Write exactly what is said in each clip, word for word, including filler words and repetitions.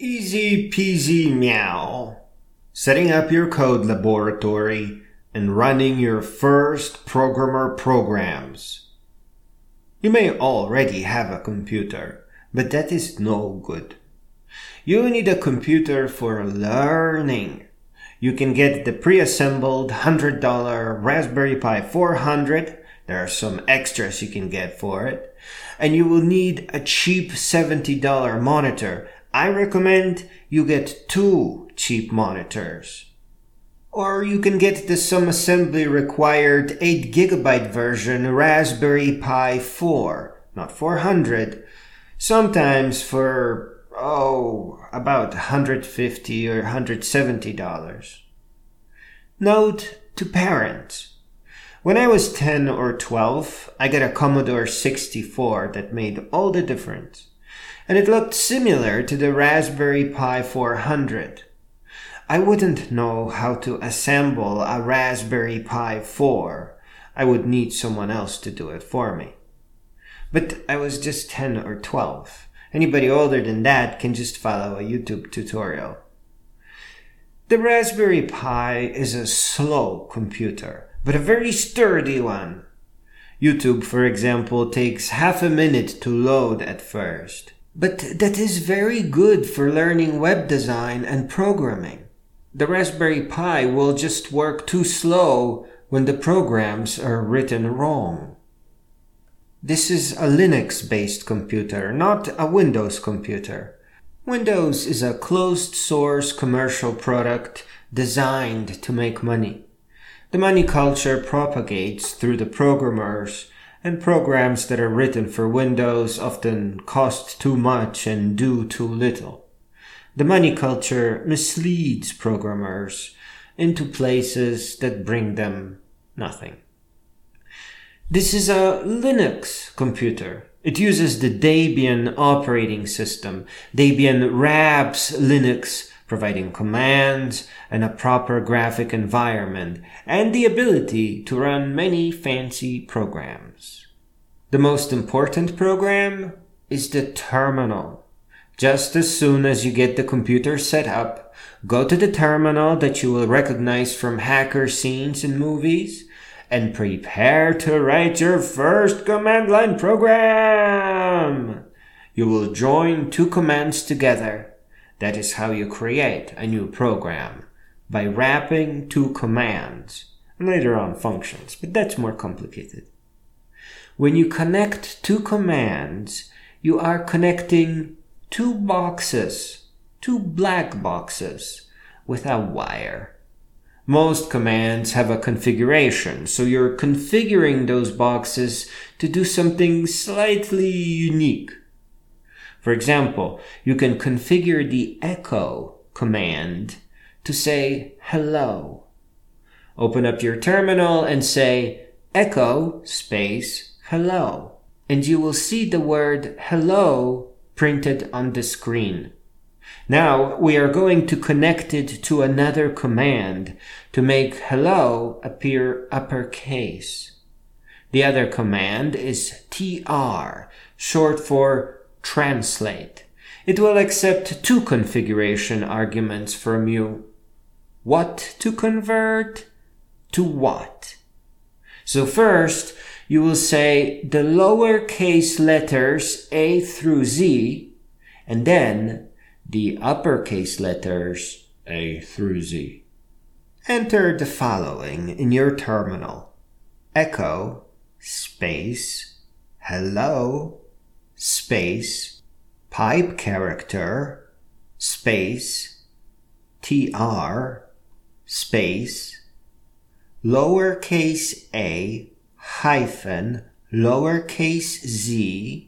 Easy peasy meow. Setting up your code laboratory and running your first programmer programs. You may already have a computer, but that is no good. You need a computer for learning. You can get the pre-assembled one hundred dollars Raspberry Pi four hundred. There are some extras you can get for it. And you will need a cheap seventy dollars monitor. I recommend you get two cheap monitors. Or you can get the some assembly required eight gigabyte version Raspberry Pi four, not four hundred, sometimes for, oh, about one hundred fifty dollars or one hundred seventy dollars. Note to parents. When I was ten or twelve, I got a Commodore sixty-four that made all the difference. And it looked similar to the Raspberry Pi four hundred. I wouldn't know how to assemble a Raspberry Pi four. I would need someone else to do it for me. But I was just ten or twelve. Anybody older than that can just follow a YouTube tutorial. The Raspberry Pi is a slow computer, but a very sturdy one. YouTube, for example, takes half a minute to load at first. But that is very good for learning web design and programming. The Raspberry Pi will just work too slow when the programs are written wrong. This is a Linux-based computer, not a Windows computer. Windows is a closed-source commercial product designed to make money. The money culture propagates through the programmers, and programs that are written for Windows often cost too much and do too little. The money culture misleads programmers into places that bring them nothing. This is a Linux computer. It uses the Debian operating system. Debian wraps Linux, providing commands and a proper graphic environment, and the ability to run many fancy programs. The most important program is the terminal. Just as soon as you get the computer set up, go to the terminal that you will recognize from hacker scenes in movies, and prepare to write your first command line program. You will join two commands together. That is how you create a new program, by wrapping two commands, and later on functions, but that's more complicated. When you connect two commands, you are connecting two boxes, two black boxes, with a wire. Most commands have a configuration, so you're configuring those boxes to do something slightly unique. For example, you can configure the echo command to say hello. Open up your terminal and say echo space hello, and you will see the word hello printed on the screen. Now we are going to connect it to another command to make hello appear uppercase. The other command is T R, short for translate. It will accept two configuration arguments from you. What to convert to what? So first, you will say the lowercase letters A through Z, and then the uppercase letters A through Z. Enter the following in your terminal. Echo space hello space pipe character space T R space lowercase a hyphen lowercase z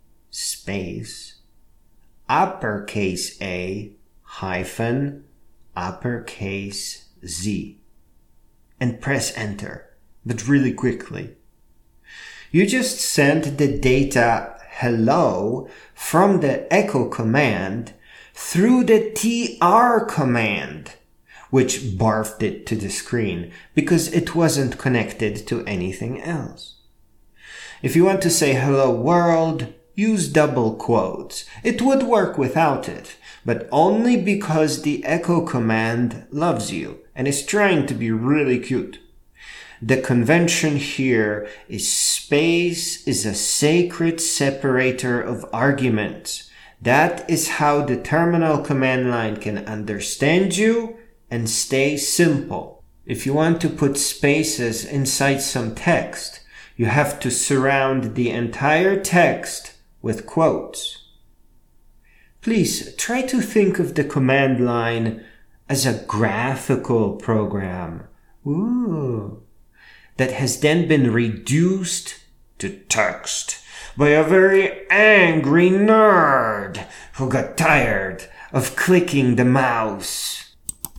space uppercase a hyphen uppercase z, and press enter, but really quickly. You just sent the data hello from the echo command through the T R command, which barfed it to the screen because it wasn't connected to anything else. If you want to say hello world, use double quotes. It would work without it, but only because the echo command loves you and is trying to be really cute. The convention here is space is a sacred separator of arguments. That is how the terminal command line can understand you and stay simple. If you want to put spaces inside some text, you have to surround the entire text with quotes. Please try to think of the command line as a graphical program. Ooh. That has then been reduced to text by a very angry nerd who got tired of clicking the mouse.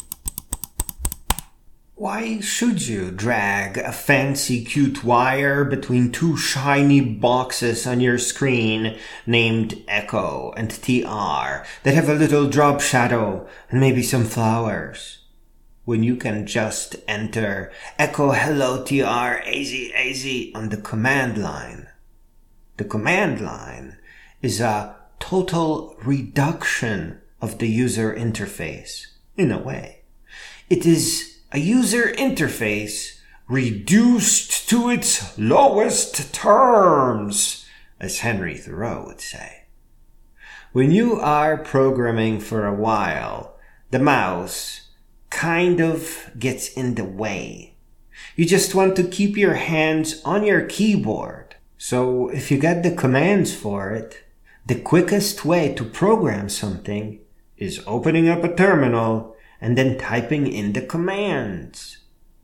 Why should you drag a fancy cute wire between two shiny boxes on your screen named Echo and T R that have a little drop shadow and maybe some flowers, when you can just enter Echo Hello T R A Z A Z on the command line? The command line is a total reduction of the user interface, in a way. It is a user interface reduced to its lowest terms, as Henry Thoreau would say. When you are programming for a while, the mouse kind of gets in the way. You just want to keep your hands on your keyboard. So if you get the commands for it, the quickest way to program something is opening up a terminal and then typing in the commands.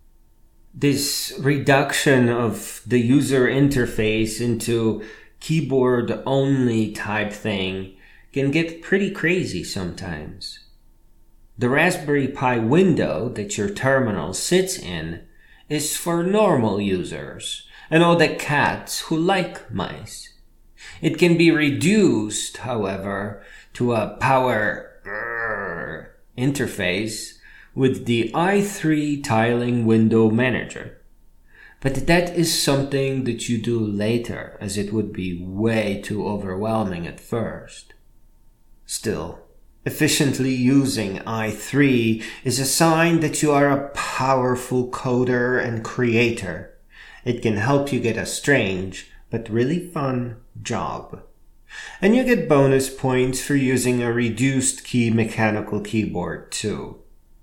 This reduction of the user interface into keyboard-only type thing can get pretty crazy sometimes. The Raspberry Pi window that your terminal sits in is for normal users and all the cats who like mice. It can be reduced, however, to a power interface with the i three tiling window manager. But that is something that you do later, as it would be way too overwhelming at first. Still, efficiently using i three is a sign that you are a powerful coder and creator. It can help you get a strange but really fun job. And you get bonus points for using a reduced key mechanical keyboard too.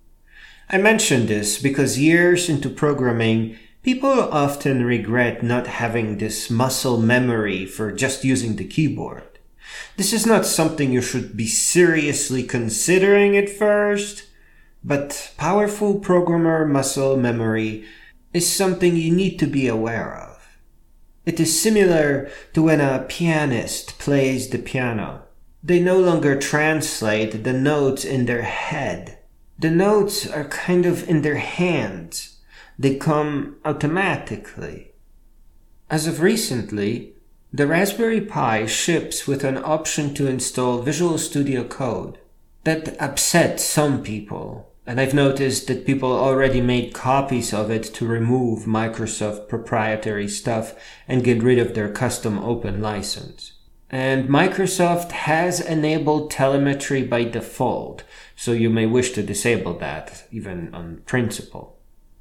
I mention this because years into programming, people often regret not having this muscle memory for just using the keyboard. This is not something you should be seriously considering at first, but powerful programmer muscle memory is something you need to be aware of. It is similar to when a pianist plays the piano. They no longer translate the notes in their head. The notes are kind of in their hands. They come automatically. As of recently, the Raspberry Pi ships with an option to install Visual Studio Code. That upset some people. And I've noticed that people already made copies of it to remove Microsoft proprietary stuff and get rid of their custom open license. And Microsoft has enabled telemetry by default, so you may wish to disable that, even on principle.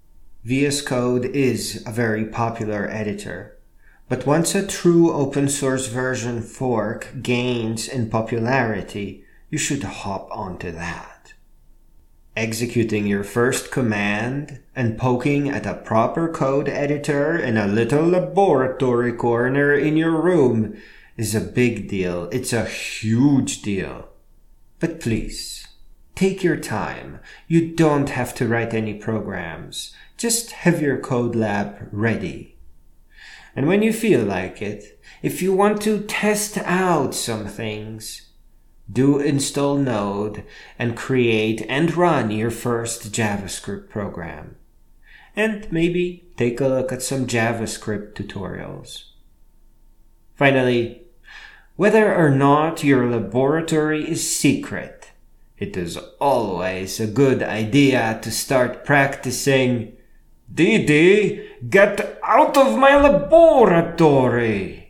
V S Code is a very popular editor, but once a true open source version fork gains in popularity, you should hop onto that. Executing your first command and poking at a proper code editor in a little laboratory corner in your room is a big deal. It's a huge deal. But please, take your time. You don't have to write any programs. Just have your code lab ready. And when you feel like it, if you want to test out some things, do install Node and create and run your first JavaScript program. And maybe take a look at some JavaScript tutorials. Finally, whether or not your laboratory is secret, it is always a good idea to start practicing, Didi, get out of my laboratory!